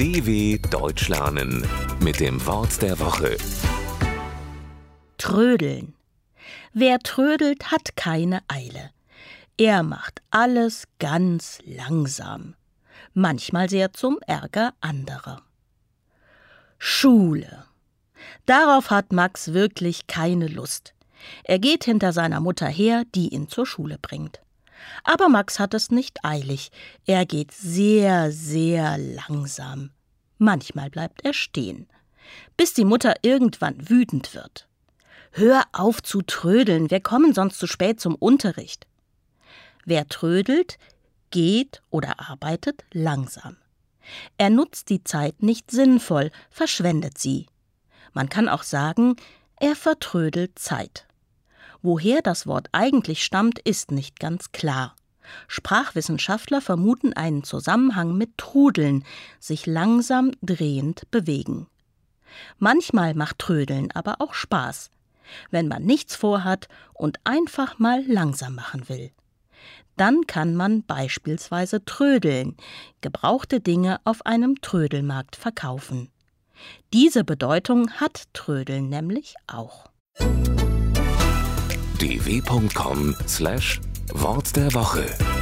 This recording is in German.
DW Deutsch lernen mit dem Wort der Woche. Trödeln. Wer trödelt, hat keine Eile. Er macht alles ganz langsam, manchmal sehr zum Ärger anderer. Schule. Darauf hat Max wirklich keine Lust. Er geht hinter seiner Mutter her, die ihn zur Schule bringt. Aber Max hat es nicht eilig. Er geht sehr, sehr langsam. Manchmal bleibt er stehen, bis die Mutter irgendwann wütend wird. »Hör auf zu trödeln, wir kommen sonst zu spät zum Unterricht.« Wer trödelt, geht oder arbeitet langsam. Er nutzt die Zeit nicht sinnvoll, verschwendet sie. Man kann auch sagen, er vertrödelt Zeit. Woher das Wort eigentlich stammt, ist nicht ganz klar. Sprachwissenschaftler vermuten einen Zusammenhang mit Trudeln, sich langsam drehend bewegen. Manchmal macht Trödeln aber auch Spaß, wenn man nichts vorhat und einfach mal langsam machen will. Dann kann man beispielsweise trödeln, gebrauchte Dinge auf einem Trödelmarkt verkaufen. Diese Bedeutung hat Trödeln nämlich auch. dw.com/Wort der Woche